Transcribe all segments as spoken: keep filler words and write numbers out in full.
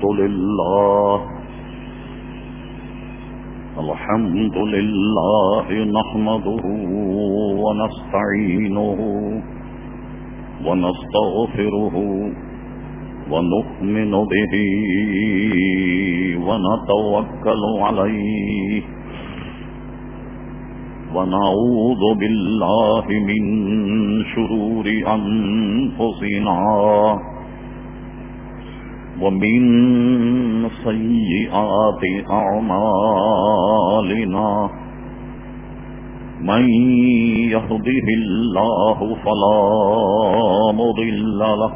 الحمد لله الحمد لله نحمده ونستعينه ونستغفره ونؤمن به ونتوكل عليه ونعوذ بالله من شرور أنفسنا ومن سيئات أعمالنا من يهده الله فلا مضل له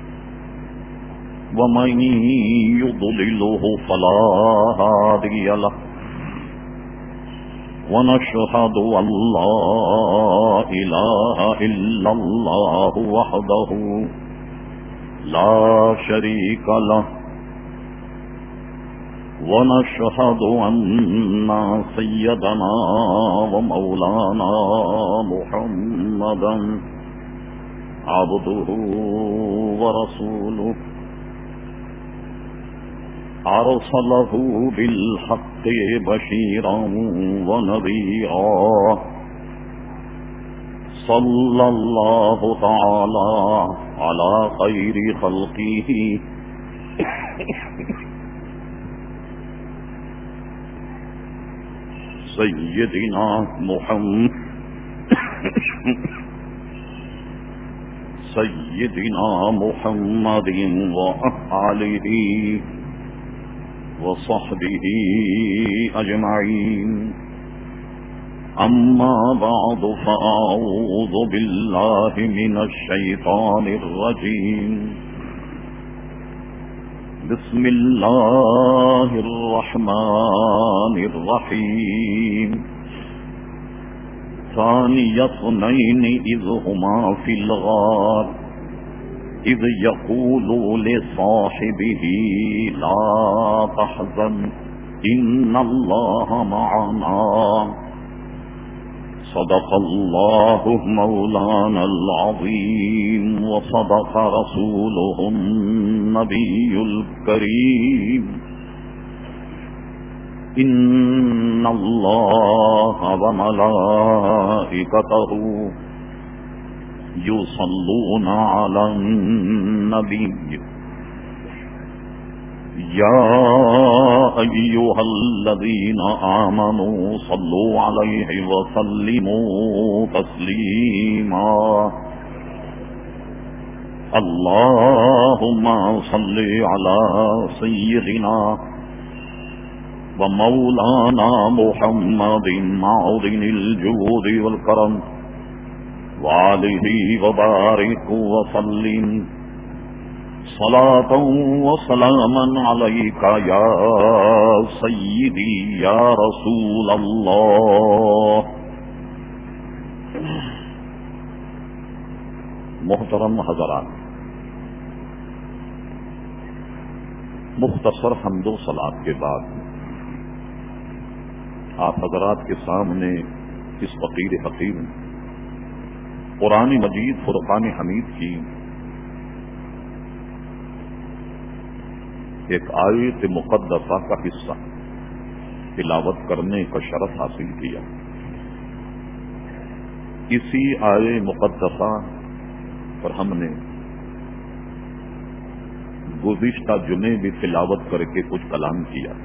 ومن يضلله فلا هادي له ونشهد أن لا إله إلا الله وحده لا شريك له ونشهد أن سيدنا ومولانا محمدا عبده ورسوله أرسله بالحق بشيرا ونذيرا صلى الله تعالى على خير خلقه سيدنا محمد سيدنا محمد وآله وصحبه أجمعين أما بعد فأعوذ بالله من الشيطان الرجيم بسم الله الرحمن الرحيم ثاني اثنين إذ هما في الغار إذ يقول لصاحبه لا تحزن إن الله معنا صدق الله مولانا العظيم وصدق رسوله النبي الكريم إن الله وملائكته يصلون على النبي يا أيها الذين آمنوا صلوا عليه وسلموا تسليما اللهم صل على سيدنا ومولانا محمد معدن الجود والكرم وآله وبارك وسلم صلاة وسلاما عليك يا سيدي يا رسول الله. محترم حضرات، مختصر حمد و صلات کے بعد آپ حضرات کے سامنے اس فقیر حکیم قرآن مجید فرقان حمید کی ایک آیت مقدسہ کا حصہ تلاوت کرنے کا شرف حاصل کیا. اسی آیت مقدسہ پر ہم نے گزشتہ جمعے بھی تلاوت کر کے کچھ کلام کیا.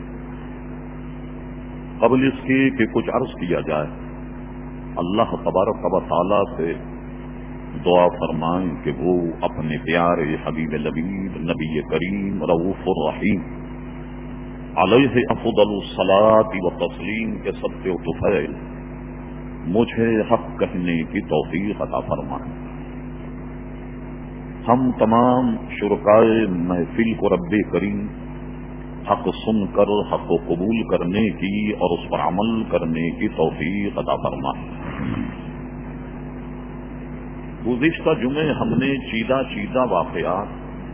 قبل اس کے کہ کچھ عرض کیا جائے، اللہ تبارک و تعالی سے دعا فرمائیں کہ وہ اپنے پیارے حبیب لبیب نبی کریم رؤوف الرحیم علیہ افضل الصلاۃ و تسلیم کے صدقے و طفیل مجھے حق کہنے کی توفیق عطا فرمائیں. ہم تمام شرکائے محفل کو رب کریم حق سن کر حق کو قبول کرنے کی اور اس پر عمل کرنے کی توفیق عطا فرمائیں. گزشتہ جمعے ہم نے چیدہ چیدہ واقعات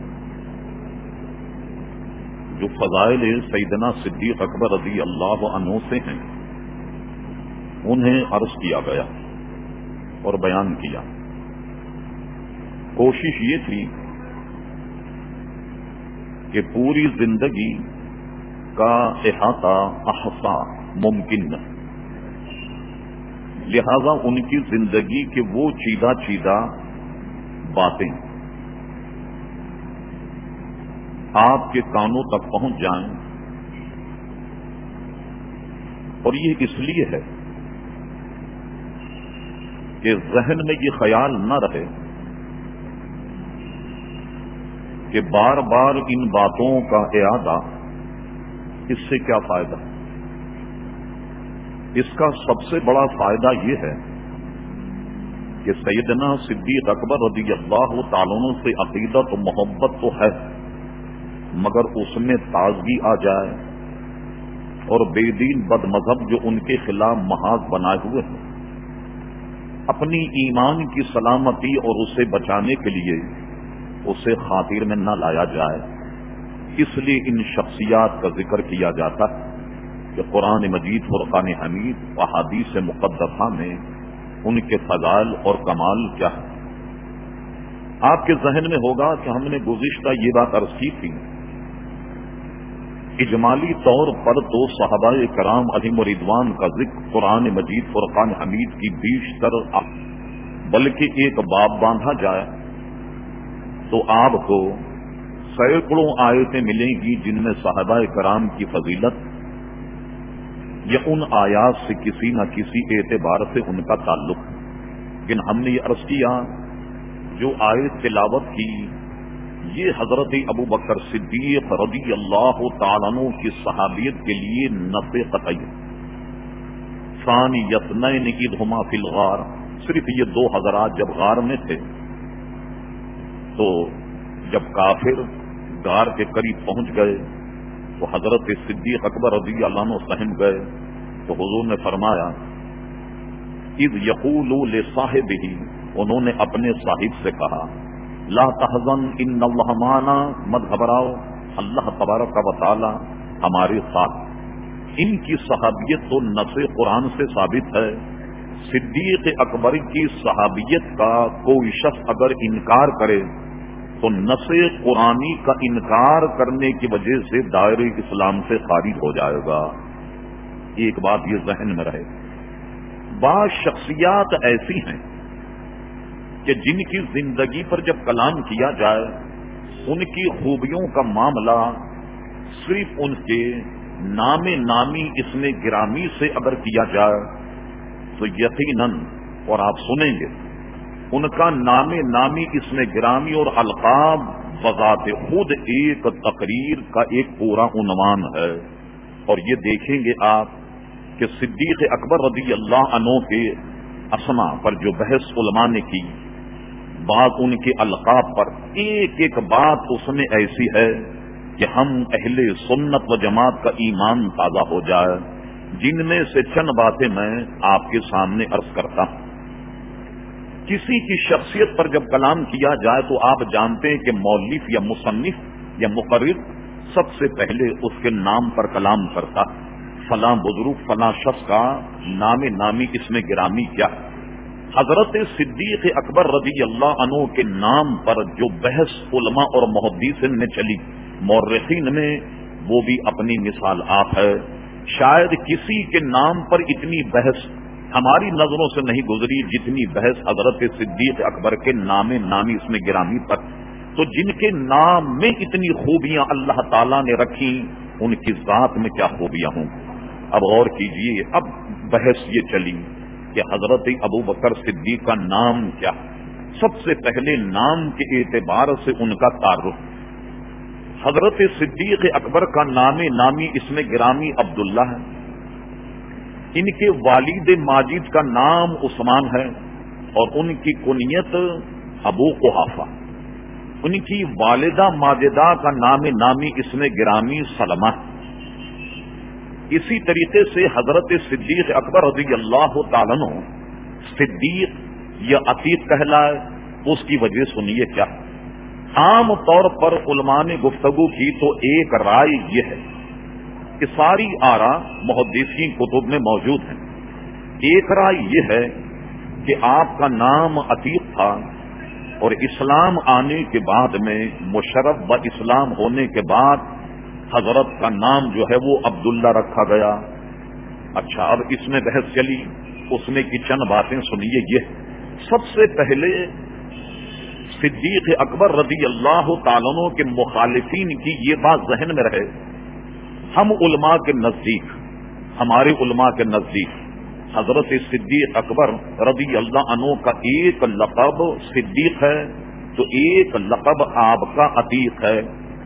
جو فضائل سیدنا صدیق اکبر رضی اللہ عنہ سے ہیں انہیں عرض کیا گیا اور بیان کیا. کوشش یہ تھی کہ پوری زندگی کا احاطہ احصا ممکن نہیں، لہذا ان کی زندگی کے وہ چیدہ چیدہ باتیں آپ کے کانوں تک پہنچ جائیں، اور یہ اس لیے ہے کہ ذہن میں یہ خیال نہ رہے کہ بار بار ان باتوں کا اعادہ اس سے کیا فائدہ۔ اس کا سب سے بڑا فائدہ یہ ہے کہ سیدنا صدیق اکبر رضی اللہ تعالیٰ عنہ سے عقیدت و محبت تو ہے، مگر اس میں تازگی آ جائے اور بے دین بد مذہب جو ان کے خلاف محاذ بنائے ہوئے ہیں، اپنی ایمان کی سلامتی اور اسے بچانے کے لیے اسے خاطر میں نہ لایا جائے، اس لیے ان شخصیات کا ذکر کیا جاتا ہے کہ قرآن مجید، فرقان حمید و احادیث مقدسہ میں ان کے فضائل اور کمال کیا ہے۔ آپ کے ذہن میں ہوگا کہ ہم نے گزشتہ یہ بات عرض کی تھی، اجمالی طور پر دو صحابہ کرام علیہم رضوان کا ذکر قرآن مجید فرقان حمید کی بیشتر بلکہ ایک باب باندھا جائے تو آپ کو سینکڑوں آیتیں ملیں گی جن میں صحابہ کرام کی فضیلت یا ان آیات سے کسی نہ کسی اعتبار سے ان کا تعلق ہے۔ لیکن ہم نے یہ عرض کیا جو آیت تلاوت کی یہ حضرت ابو بکر صدیق رضی اللہ تعالیٰ عنہ کی صحابیت کے لیے نفع قطعی ہے۔ ثانی یثنین اذہما فی الغار، صرف یہ دو حضرات جب غار میں تھے تو جب کافر غار کے قریب پہنچ گئے تو حضرت صدیق اکبر رضی اللہ عنہ سہم گئے تو حضور نے فرمایا اذ یقول لصاحبہ، انہوں نے اپنے صاحب سے کہا لا تحزن ان اللہ معنا، مت گھبراؤ، اللہ تبارک و تعالی ہمارے ساتھ۔ ان کی صحابیت تو نص قرآن سے ثابت ہے۔ صدیق اکبر کی صحابیت کا کوئی شخص اگر انکار کرے تو نص قرآنی کا انکار کرنے کی وجہ سے دائرہ اسلام سے خارج ہو جائے گا۔ ایک بات یہ ذہن میں رہے، بعض شخصیات ایسی ہیں کہ جن کی زندگی پر جب کلام کیا جائے ان کی خوبیوں کا معاملہ صرف ان کے نام نامی اسم گرامی سے اگر کیا جائے تو یقیناً، اور آپ سنیں گے، ان کا نام نامی اسم گرامی اور القاب بذات خود ایک تقریر کا ایک پورا عنوان ہے۔ اور یہ دیکھیں گے آپ کہ صدیق اکبر رضی اللہ عنہ کے اسما پر جو بحث علماء نے کی، بات ان کے القاب پر، ایک ایک بات اس میں ایسی ہے کہ ہم اہل سنت و جماعت کا ایمان تازہ ہو جائے، جن میں سے چند باتیں میں آپ کے سامنے عرض کرتا ہوں۔ کسی کی شخصیت پر جب کلام کیا جائے تو آپ جانتے ہیں کہ مؤلف یا مصنف یا مقرر سب سے پہلے اس کے نام پر کلام کرتا، فلاں بزرگ فلاں شخص کا نام نامی اسم گرامی کیا۔ حضرت صدیق اکبر رضی اللہ عنہ کے نام پر جو بحث علماء اور محدثین میں چلی، مورخین میں، وہ بھی اپنی مثال آپ ہے۔ شاید کسی کے نام پر اتنی بحث ہماری نظروں سے نہیں گزری جتنی بحث حضرت صدیق اکبر کے نام نامی اسم گرامی پر۔ تو جن کے نام میں اتنی خوبیاں اللہ تعالیٰ نے رکھی، ان کی ذات میں کیا خوبیاں ہوں۔ اب غور کیجئے، اب بحث یہ چلی کہ حضرت ابو بکر صدیق کا نام کیا۔ سب سے پہلے نام کے اعتبار سے ان کا تعارف، حضرت صدیق اکبر کا نام نامی اسم گرامی عبداللہ ہے، ان کے والد ماجد کا نام عثمان ہے اور ان کی کنیت ابو قحافہ، ان کی والدہ ماجدہ کا نام نامی اسم گرامی سلمہ۔ اسی طریقے سے حضرت صدیق اکبر رضی اللہ تعالیٰ عنہ صدیق یا عتیق کہلائے، اس کی وجہ سنیے کیا۔ عام طور پر علماء نے گفتگو کی تو ایک رائے یہ ہے کہ ساری آراء محدثین کتب میں موجود ہیں۔ ایک رائے یہ ہے کہ آپ کا نام عتیق تھا اور اسلام آنے کے بعد میں مشرف و اسلام ہونے کے بعد حضرت کا نام جو ہے وہ عبداللہ رکھا گیا. اچھا اب اس میں بحث چلی, اس میں کی چند باتیں سنیے. یہ سب سے پہلے صدیق اکبر رضی اللہ تعالیٰ عنہ کے مخالفین کی یہ بات ذہن میں رہے, ہم علماء کے نزدیک, ہمارے علماء کے نزدیک حضرت صدیق اکبر رضی اللہ عنہ کا ایک لقب صدیق ہے تو ایک لقب آپ کا عتیق ہے.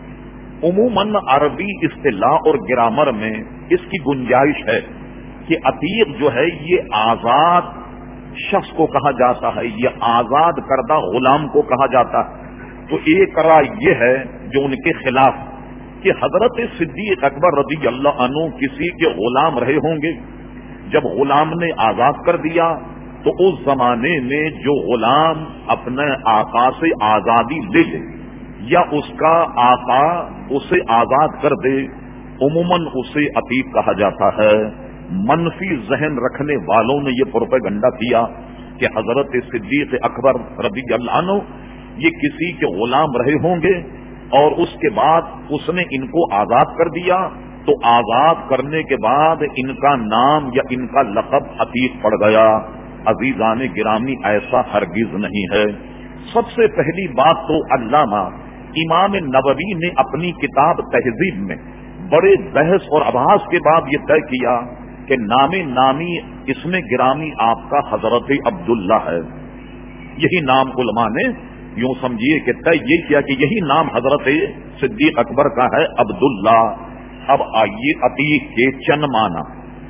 عموماً عربی اصطلاح اور گرامر میں اس کی گنجائش ہے کہ عتیق جو ہے یہ آزاد شخص کو کہا جاتا ہے, یہ آزاد کردہ غلام کو کہا جاتا ہے. تو ایک رائے یہ ہے جو ان کے خلاف کہ حضرت صدیق اکبر رضی اللہ عنہ کسی کے غلام رہے ہوں گے, جب غلام نے آزاد کر دیا تو اس زمانے میں جو غلام اپنے آقا سے آزادی لے لے یا اس کا آقا اسے آزاد کر دے عموماً اسے عتیق کہا جاتا ہے. منفی ذہن رکھنے والوں نے یہ پروپیگنڈا کیا کہ حضرت صدیق اکبر رضی اللہ عنہ یہ کسی کے غلام رہے ہوں گے اور اس کے بعد اس نے ان کو آزاد کر دیا تو آزاد کرنے کے بعد ان کا نام یا ان کا لقب عتیق پڑ گیا. عزیزان گرامی ایسا ہرگز نہیں ہے. سب سے پہلی بات تو علامہ امام نووی نے اپنی کتاب تہذیب میں بڑے بحث اور ابحاث کے بعد یہ طے کیا کہ نام نامی اس میں گرامی آپ کا حضرت عبداللہ ہے. یہی نام علماء نے یوں سمجھیے کہ طے یہ کیا کہ یہی نام حضرت صدیق اکبر کا ہے عبداللہ. اب آئیے عتیق کے چند معنی.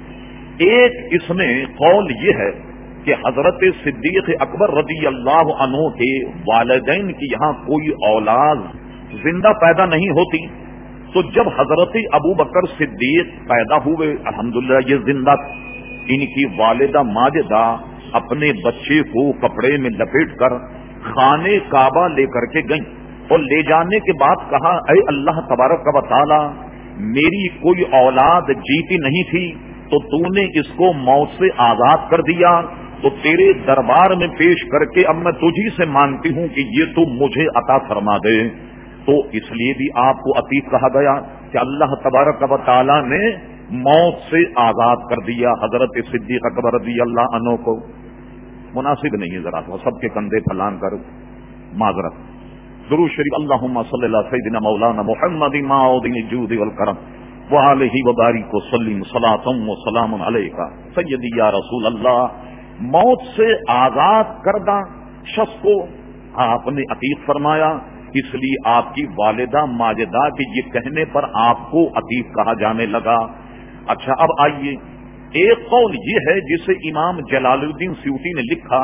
ایک اس میں قول یہ ہے کہ حضرت صدیق اکبر رضی اللہ عنہ کے والدین کی یہاں کوئی اولاد زندہ پیدا نہیں ہوتی تو جب حضرت ابو بکر صدیق پیدا ہوئے الحمدللہ یہ زندہ, ان کی والدہ ماجدہ اپنے بچے کو کپڑے میں لپیٹ کر خانے کعبہ لے کر کے گئیں اور لے جانے کے بعد کہا اے اللہ تبارک و تعالی میری کوئی اولاد جیتی نہیں تھی تو تو نے اس کو موت سے آزاد کر دیا تو تیرے دربار میں پیش کر کے اب میں تجھی سے مانگتی ہوں کہ یہ تو مجھے عطا فرما دے. تو اس لیے بھی آپ کو عتیق کہا گیا کہ اللہ تبارک و تعالی نے موت سے آزاد کر دیا حضرت صدیق اکبر رضی اللہ عنہ کو. مناسب نہیں ہے ذرا سب کے کندھے پھلان کر معذرت. درود شریف اللہم صلی اللہ سیدنا مولانا محمد معودن الجود والکرم وآلہ وبارک وسلم صلاۃ وسلام علیکہ سیدی یا رسول اللہ. موت سے آزاد کردہ شخص کو آپ نے عتیق فرمایا, اس لیے آپ کی والدہ ماجدہ کے یہ کہنے پر آپ کو عتیق کہا جانے لگا. اچھا اب آئیے, ایک قول یہ ہے جسے امام جلال الدین سیوطی نے لکھا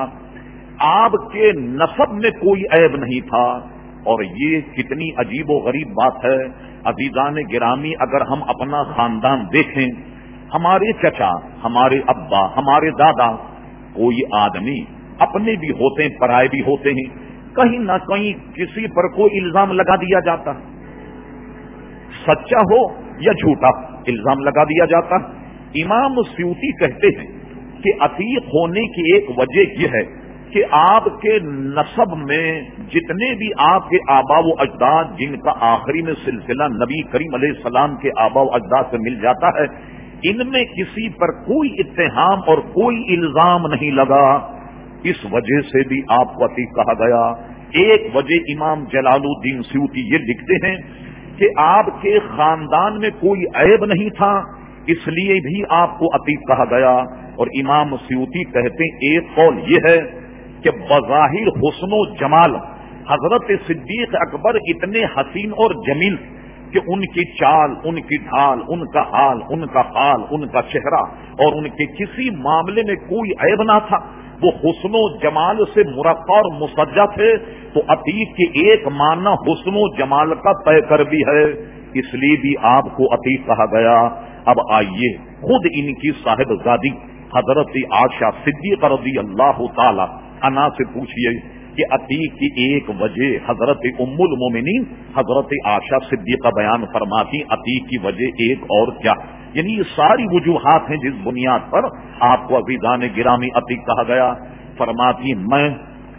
آپ کے نسب میں کوئی عیب نہیں تھا, اور یہ کتنی عجیب و غریب بات ہے. عزیزان گرامی اگر ہم اپنا خاندان دیکھیں, ہمارے چچا, ہمارے ابا, ہمارے دادا, کوئی آدمی اپنے بھی ہوتے ہیں پرائے بھی ہوتے ہیں, کہیں نہ کہیں کسی پر کوئی الزام لگا دیا جاتا, سچا ہو یا جھوٹا الزام لگا دیا جاتا. امام سیوطی کہتے ہیں کہ عتیق ہونے کی ایک وجہ یہ ہے کہ آپ کے نسب میں جتنے بھی آپ کے آبا و اجداد جن کا آخری میں سلسلہ نبی کریم علیہ السلام کے آبا و اجداد سے مل جاتا ہے, ان میں کسی پر کوئی اتہام اور کوئی الزام نہیں لگا, اس وجہ سے بھی آپ کو عتیق کہا گیا. ایک وجہ امام جلال الدین سیوطی یہ لکھتے ہیں کہ آپ کے خاندان میں کوئی عیب نہیں تھا, اس لیے بھی آپ کو عتیق کہا گیا. اور امام سیوطی کہتے ہیں ایک قول یہ ہے کہ بظاہر حسن و جمال حضرت صدیق اکبر اتنے حسین اور جمیل کہ ان کی چال, ان کی ڈھال, ان کا حال, ان کا حال, ان کا چہرہ اور ان کے کسی معاملے میں کوئی عیب نہ تھا. وہ حسن و جمال سے مرقع اور مسجع تھے. تو عتیق کے ایک معنی حسن و جمال کا طے کر بھی ہے, اس لیے بھی آپ کو عتیق کہا گیا. اب آئیے خود ان کی صاحبزادی حضرت عائشہ صدیقہ رضی اللہ تعالی عنہا سے پوچھیے کہ عتیق کی ایک وجہ حضرت ام المومنین حضرت عائشہ صدیقہ بیان فرماتی, عتیق کی وجہ ایک اور کیا. یعنی یہ ساری وجوہات ہیں جس بنیاد پر آپ کو عزیزان گرامی عتیق کہا گیا. فرماتی میں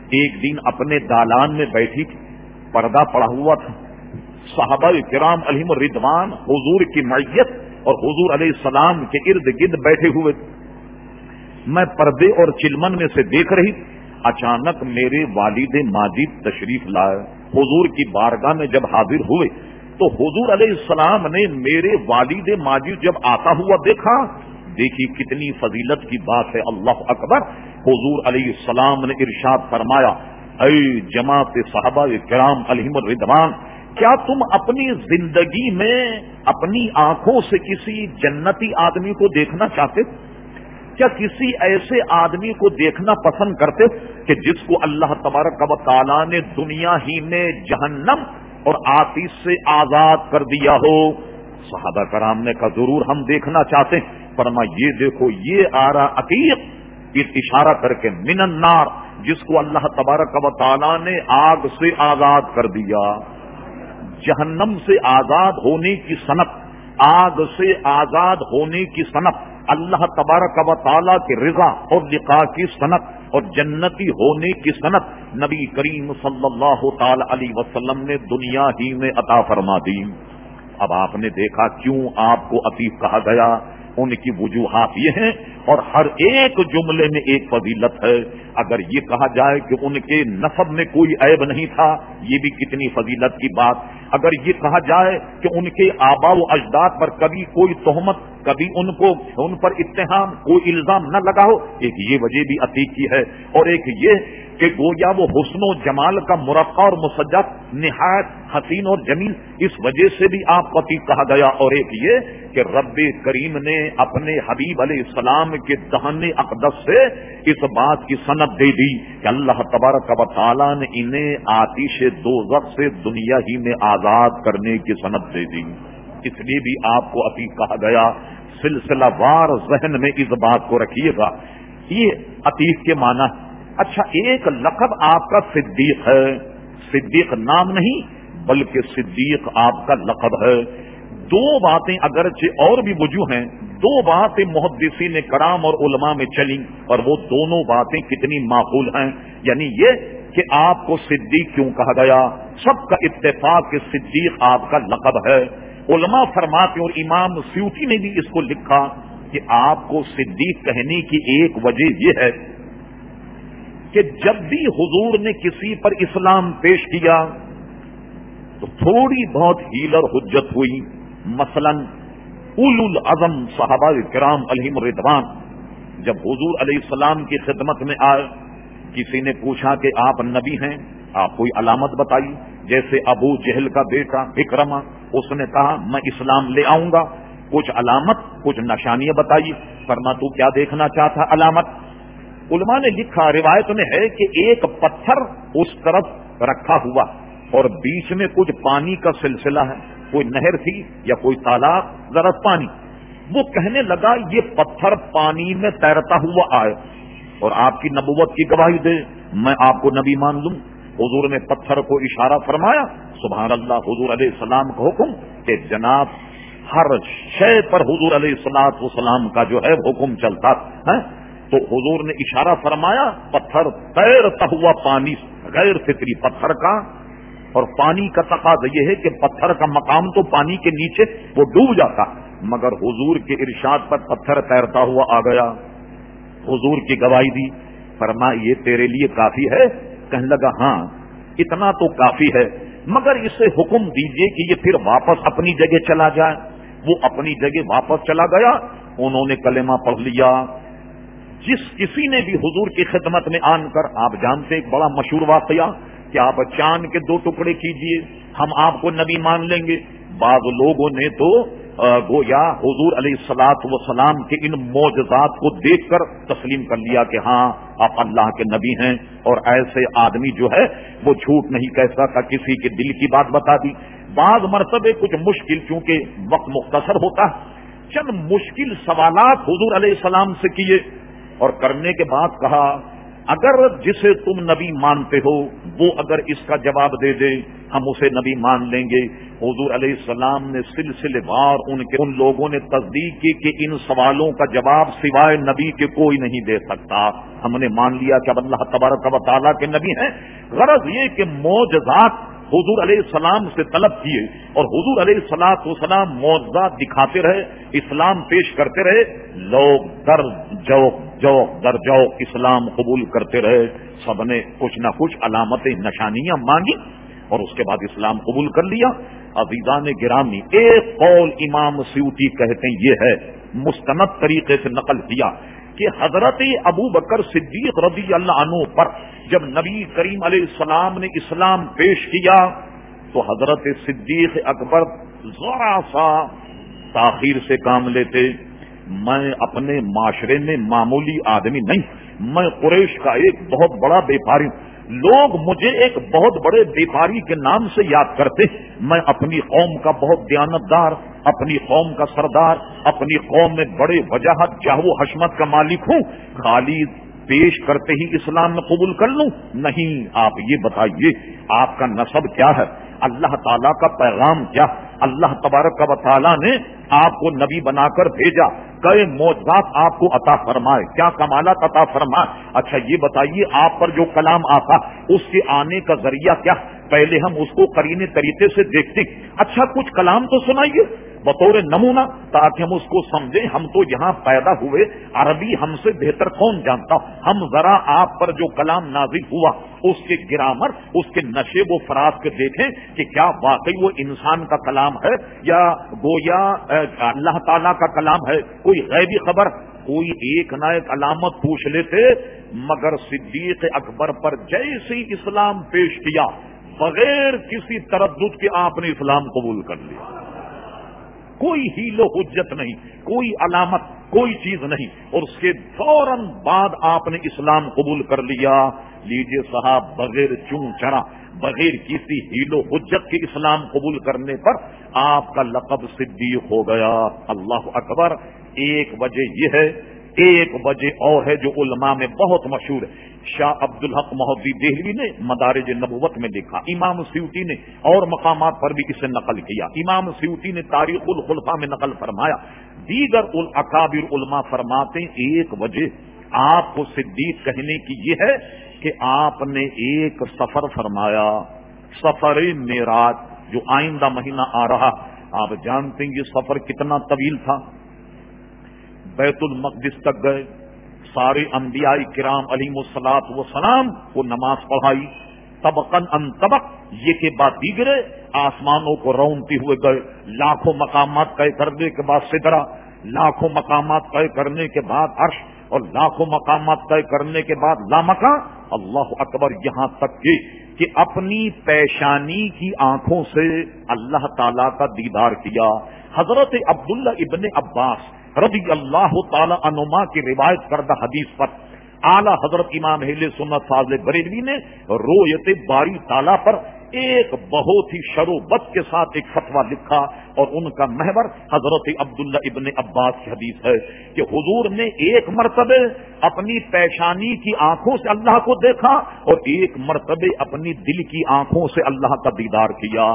ایک دن اپنے دالان میں بیٹھی تھی، پردہ پڑا ہوا تھا، صحابہ کرام علیہم الرضوان حضور کی معیت اور حضور علیہ السلام کے ارد گرد بیٹھے ہوئے تھے۔ میں پردے اور چلمن میں سے دیکھ رہی، اچانک میرے والد ماجد تشریف لائے، حضور کی بارگاہ میں جب حاضر ہوئے تو حضور علیہ السلام نے میرے والد ماجد جب آتا ہوا دیکھا، دیکھی کتنی فضیلت کی بات ہے، اللہ اکبر۔ حضور علیہ السلام نے ارشاد فرمایا، اے جماعت صحابہ کرام علیہم الرضوان، کیا تم اپنی زندگی میں اپنی آنکھوں سے کسی جنتی آدمی کو دیکھنا چاہتے؟ کیا کسی ایسے آدمی کو دیکھنا پسند کرتے کہ جس کو اللہ تبارک و تعالیٰ نے دنیا ہی میں جہنم اور آتش سے آزاد کر دیا ہو؟ صحابہ کرام نے کہا ضرور ہم دیکھنا چاہتے ہیں۔ فرمایا یہ دیکھو یہ آ رہا عتیق، اس اشارہ کر کے من النار، جس کو اللہ تبارک و تعالیٰ نے آگ سے آزاد کر دیا، جہنم سے آزاد ہونے کی صنعت، آگ سے آزاد ہونے کی صنعت، اللہ تبارک و تعالیٰ کی رضا اور لقاء کی صنعت اور جنتی ہونے کی صنعت نبی کریم صلی اللہ تعالی علیہ وسلم نے دنیا ہی میں عطا فرما دی۔ اب آپ نے دیکھا کیوں آپ کو عتیق کہا گیا، ان کی وجوہات یہ ہیں، اور ہر ایک جملے میں ایک فضیلت ہے۔ اگر یہ کہا جائے کہ ان کے نسب میں کوئی عیب نہیں تھا، یہ بھی کتنی فضیلت کی بات۔ اگر یہ کہا جائے کہ ان کے آبا و اجداد پر کبھی کوئی تہمت، کبھی ان کو ان پر اتہام، کوئی الزام نہ لگا ہو، ایک یہ وجہ بھی عتیق کی ہے، اور ایک یہ کہ گویا وہ حسن و جمال کا مرقع اور مسجد نہایت حسین اور جمیل، اس وجہ سے بھی آپ کو عتیق کہا گیا۔ اور ایک یہ کہ رب کریم نے اپنے حبیب علیہ السلام کے دہن اقدس سے اس بات کی سند دے دی کہ اللہ تبارک و تعالیٰ نے انہیں آتش دوزخ سے دنیا ہی میں آزاد کرنے کی سند دے دی، اس لیے بھی آپ کو عتیق کہا گیا۔ سلسلہ وار ذہن میں اس بات کو رکھیے گا، یہ عتیق کے معنی۔ اچھا، ایک لقب آپ کا صدیق ہے، صدیق نام نہیں بلکہ صدیق آپ کا لقب ہے۔ دو باتیں اگرچہ اور بھی وجوہ ہیں، دو باتیں محدثین کرام اور علماء میں چلیں، اور وہ دونوں باتیں کتنی معقول ہیں۔ یعنی یہ کہ آپ کو صدیق کیوں کہا گیا، سب کا اتفاق کہ صدیق آپ کا لقب ہے۔ علماء فرماتے اور امام سیوطی نے بھی اس کو لکھا کہ آپ کو صدیق کہنے کی ایک وجہ یہ ہے کہ جب بھی حضور نے کسی پر اسلام پیش کیا تو تھوڑی بہت حیل اور حجت ہوئی۔ مثلا اولو العزم صحابہ کرام علیہم الرضوان جب حضور علیہ السلام کی خدمت میں آئے، کسی نے پوچھا کہ آپ نبی ہیں، آپ کوئی علامت بتائیے، جیسے ابو جہل کا بیٹا اکرمہ، اس نے کہا میں اسلام لے آؤں گا، کچھ علامت کچھ نشانیاں بتائیے۔ فرما تو کیا دیکھنا چاہتا علامت؟ علماء نے لکھا، روایت میں ہے کہ ایک پتھر اس طرف رکھا ہوا اور بیچ میں کچھ پانی کا سلسلہ ہے، کوئی نہر تھی یا کوئی تالاب، ذرا پانی۔ وہ کہنے لگا یہ پتھر پانی میں تیرتا ہوا آئے اور آپ کی نبوت کی گواہی دے، میں آپ کو نبی مان لوں۔ حضور نے پتھر کو اشارہ فرمایا، سبحان اللہ، حضور علیہ السلام کا حکم کہ جناب ہر شے پر حضور علیہ الصلوۃ والسلام کا جو ہے حکم چلتا ہے، تو حضور نے اشارہ فرمایا، پتھر تیرتا ہوا پانی، غیر فطری پتھر کا، اور پانی کا تقاضا یہ ہے کہ پتھر کا مقام تو پانی کے نیچے وہ ڈوب جاتا، مگر حضور کے ارشاد پر پتھر تیرتا ہوا آ گیا۔ حضور کی گواہی دی، فرمایا یہ تیرے لیے کافی ہے؟ کہنے لگا ہاں اتنا تو کافی ہے، مگر اسے حکم دیجئے کہ یہ پھر واپس اپنی جگہ چلا جائے۔ وہ اپنی جگہ واپس چلا گیا، انہوں نے کلمہ پڑھ لیا۔ جس کسی نے بھی حضور کی خدمت میں آن کر، آپ جانتے ایک بڑا مشہور واقعہ کہ آپ چاند کے دو ٹکڑے کیجئے ہم آپ کو نبی مان لیں گے، بعض لوگوں نے تو گویا حضور علیہ الصلوۃ والسلام کے ان معجزات کو دیکھ کر تسلیم کر لیا کہ ہاں آپ اللہ کے نبی ہیں، اور ایسے آدمی جو ہے وہ جھوٹ نہیں کہہ سکتا، کسی کے دل کی بات بتا دی۔ بعض مرتبے کچھ مشکل، چونکہ وقت مختصر ہوتا ہے، چند مشکل سوالات حضور علیہ السلام سے کیے اور کرنے کے بعد کہا اگر جسے تم نبی مانتے ہو وہ اگر اس کا جواب دے دے ہم اسے نبی مان لیں گے. حضور علیہ السلام نے سلسلے وار ان کے ان لوگوں نے تصدیق کی کہ ان سوالوں کا جواب سوائے نبی کے کوئی نہیں دے سکتا. ہم نے مان لیا کہ اب اللہ تبارک و تعالیٰ کے نبی ہیں. غرض یہ کہ معجزات حضور علیہ السلام سے طلب کیے اور حضور علیہ الصلوۃ والسلام معجزات دکھاتے رہے, اسلام پیش کرتے رہے. لوگ در جوق جوق در جوق اسلام قبول کرتے رہے. سب نے کچھ نہ کچھ علامتیں نشانیاں مانگی اور اس کے بعد اسلام قبول کر لیا. عزیزان گرامی, ایک قول امام سیوطی کہتے ہیں یہ ہے, مستند طریقے سے نقل کیا کہ حضرت ابو بکر صدیق رضی اللہ عنہ پر جب نبی کریم علیہ السلام نے اسلام پیش کیا تو حضرت صدیق اکبر ذرا سا تاخیر سے کام لیتے. میں اپنے معاشرے میں معمولی آدمی نہیں, میں قریش کا ایک بہت بڑا بیپاری ہوں. لوگ مجھے ایک بہت بڑے بیپاری کے نام سے یاد کرتے. میں اپنی قوم کا بہت دیانتدار, اپنی قوم کا سردار, اپنی قوم میں بڑے وجاہت جاہ و حشمت کا مالک ہوں. خالی پیش کرتے ہی اسلام میں قبول کر لوں؟ نہیں. آپ یہ بتائیے آپ کا نسب کیا ہے, اللہ تعالیٰ کا پیغام کیا, اللہ تبارک و تعالیٰ نے آپ کو نبی بنا کر بھیجا, کئی معجزات آپ کو عطا فرمائے, کیا کمالات عطا فرمائے. اچھا یہ بتائیے آپ پر جو کلام آتا اس کے آنے کا ذریعہ کیا, پہلے ہم اس کو قرینے طریقے سے دیکھتے. اچھا کچھ کلام تو سنائیے بطور نمونہ تاکہ ہم اس کو سمجھیں. ہم تو یہاں پیدا ہوئے, عربی ہم سے بہتر کون جانتا. ہم ذرا آپ پر جو کلام نازل ہوا اس کے گرامر, اس کے نشیب و فراز کے دیکھیں کہ کیا واقعی وہ انسان کا کلام ہے یا گویا اللہ تعالیٰ کا کلام ہے, کوئی غیبی خبر. کوئی ایک نہ ایک علامت پوچھ لیتے, مگر صدیق اکبر پر جیسے اسلام پیش کیا بغیر کسی تردد کے آپ نے اسلام قبول کر لیا. کوئی ہیل و حجت نہیں, کوئی علامت, کوئی چیز نہیں, اور اس کے فوراً بعد آپ نے اسلام قبول کر لیا. لیجیے صاحب, بغیر چون چرا, بغیر کسی ہیل و حجت کے اسلام قبول کرنے پر آپ کا لقب صدیق ہو گیا. اللہ اکبر. ایک وجہ یہ ہے, ایک وجہ اور ہے جو علماء میں بہت مشہور ہے. شاہ عبد الحق مہدی دہلوی نے مدارج نبوت میں لکھا, امام سیوطی نے اور مقامات پر بھی اسے نقل کیا. امام سیوطی نے تاریخ الخلفاء میں نقل فرمایا. دیگر الاکابر علماء فرماتے ہیں ایک وجہ آپ کو صدیق کہنے کی یہ ہے کہ آپ نے ایک سفر فرمایا, سفر معراج, جو آئندہ مہینہ آ رہا. آپ جانتے ہیں یہ سفر کتنا طویل تھا. بیت المقدس تک گئے, سارے انبیاء کرام علیہم الصلوۃ والسلام کو نماز پڑھائی, طبقاً ان طبق, یہ کے بعد دیگرے آسمانوں کو رونتے ہوئے گئے. لاکھوں مقامات طے کرنے کے بعد سدرا, لاکھوں مقامات طے کرنے کے بعد عرش, اور لاکھوں مقامات طے کرنے کے بعد لامکاں. اللہ اکبر. یہاں تک کہ کہ اپنی پیشانی کی آنکھوں سے اللہ تعالی کا دیدار کیا. حضرت عبداللہ ابن عباس رضی اللہ تعالی عنہما کی روایت کردہ حدیث پر اعلی حضرت امام اہل سنت فاضل بریلوی نے رؤیت باری تعالی پر ایک بہت ہی شروبت کے ساتھ ایک فتویٰ لکھا, اور ان کا محور حضرت عبداللہ ابن عباس کی حدیث ہے کہ حضور نے ایک مرتبہ اپنی پیشانی کی آنکھوں سے اللہ کو دیکھا اور ایک مرتبہ اپنی دل کی آنکھوں سے اللہ کا دیدار کیا.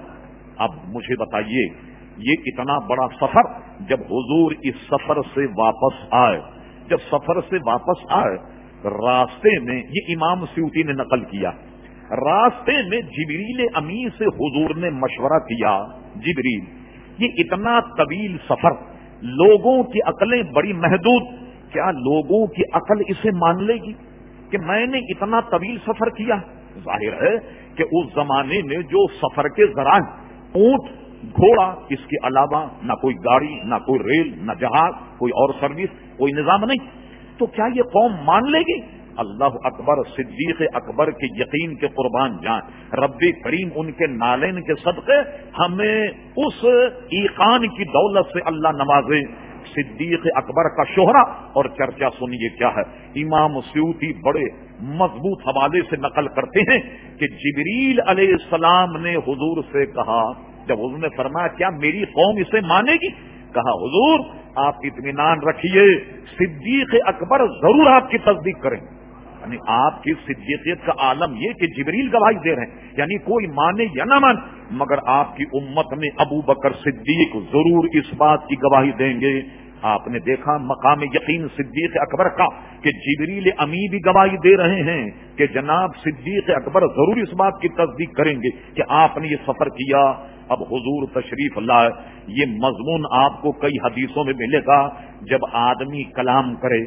اب مجھے بتائیے, یہ اتنا بڑا سفر, جب حضور اس سفر سے واپس آئے, جب سفر سے واپس آئے راستے میں, یہ امام سیوطی نے نقل کیا, راستے میں جبریل امین سے حضور نے مشورہ کیا. جبریل, یہ اتنا طویل سفر, لوگوں کی عقلیں بڑی محدود, کیا لوگوں کی عقل اسے مان لے گی کہ میں نے اتنا طویل سفر کیا؟ ظاہر ہے کہ اس زمانے میں جو سفر کے ذرائع, اونٹ, گھوڑا, اس کے علاوہ نہ کوئی گاڑی, نہ کوئی ریل, نہ جہاز, کوئی اور سروس, کوئی نظام نہیں, تو کیا یہ قوم مان لے گی؟ اللہ اکبر. صدیق اکبر کے یقین کے قربان جائیں. رب کریم ان کے نالین کے صدقے ہمیں اس ایقان کی دولت سے اللہ نوازے. صدیق اکبر کا شہرہ اور چرچا سنیے کیا ہے. امام سیوطی بڑے مضبوط حوالے سے نقل کرتے ہیں کہ جبریل علیہ السلام نے حضور سے کہا, جب حضور نے فرمایا کیا میری قوم اسے مانے گی, کہا حضور آپ اطمینان رکھیے, صدیق اکبر ضرور آپ کی تصدیق کریں. یعنی آپ کی صدیقیت کا عالم یہ کہ جبریل گواہی دے رہے ہیں، یعنی کوئی مانے یا نہ مان، مگر آپ کی امت میں ابو بکر صدیق ضرور اس بات کی گواہی دیں گے۔ آپ نے دیکھا مقام یقین صدیق اکبر کا کہ جبریل امی بھی گواہی دے رہے ہیں کہ جناب صدیق اکبر ضرور اس بات کی تصدیق کریں گے کہ آپ نے یہ سفر کیا۔ اب حضور تشریف لائے، یہ مضمون آپ کو کئی حدیثوں میں ملے گا۔ جب آدمی کلام کرے،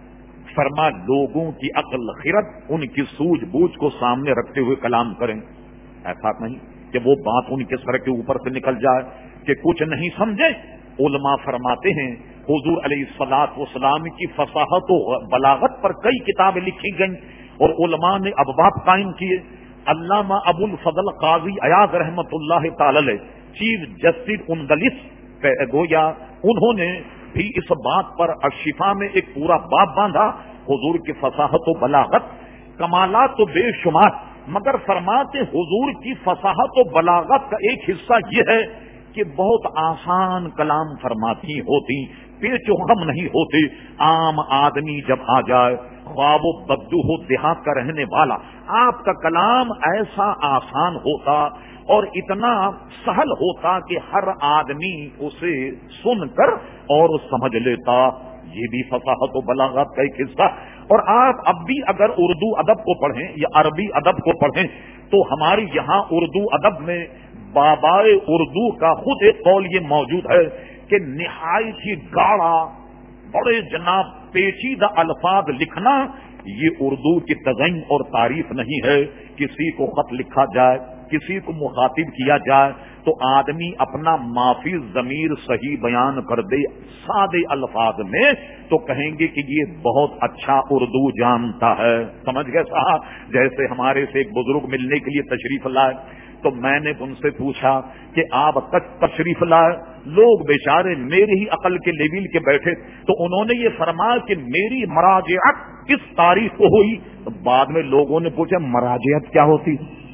فرما لوگوں کی عقل خرد ان کی سوجھ بوجھ کو سامنے رکھتے ہوئے کلام کریں، ایسا نہیں کہ وہ بات ان کے سر کے اوپر سے نکل جائے کہ کچھ نہیں سمجھے۔ علماء فرماتے ہیں حضور علیہ الصلوۃ والسلام کی فصاحت و بلاغت پر کئی کتابیں لکھی گئیں اور علماء نے ابواب قائم کیے۔ علامہ ابو الفضل قاضی عیاض رحمت اللہ تعالی علیہ چیف جسٹس اندلس گویا انہوں نے بھی اس بات پر الشفا میں ایک پورا باب باندھا۔ حضور کی فصاحت و بلاغت کمالات تو بے شمار، مگر فرماتے حضور کی فصاحت و بلاغت کا ایک حصہ یہ ہے کہ بہت آسان کلام فرماتی ہوتی، پیچ و خم نہیں ہوتے۔ عام آدمی جب آ جائے، خواب و بدو ہو دیہات کا رہنے والا، آپ کا کلام ایسا آسان ہوتا اور اتنا سہل ہوتا کہ ہر آدمی اسے سن کر اور سمجھ لیتا۔ یہ بھی فصاحت و بلاغت کا ایک حصہ۔ اور آپ اب بھی اگر اردو ادب کو پڑھیں یا عربی ادب کو پڑھیں تو ہمارے یہاں اردو ادب میں بابائے اردو کا خود ایک قول یہ موجود ہے کہ نہایت ہی گاڑا بڑے جناب پیچیدہ الفاظ لکھنا یہ اردو کی تزئین اور تعریف نہیں ہے۔ کسی کو خط لکھا جائے، کسی کو مخاطب کیا جائے تو آدمی اپنا معافی ضمیر صحیح بیان کر دے سادے الفاظ میں تو کہیں گے کہ یہ بہت اچھا اردو جانتا ہے۔ سمجھ گئے صاحب؟ جیسے ہمارے سے ایک بزرگ ملنے کے لیے تشریف لائے تو میں نے ان سے پوچھا کہ آپ تک تشریف لائے، لوگ بیچارے میری ہی عقل کے لیول کے بیٹھے تو انہوں نے یہ فرمایا کہ میری مراجعت کس تاریخ کو ہوئی؟ تو بعد میں لوگوں نے پوچھا مراجعت کیا ہوتی؟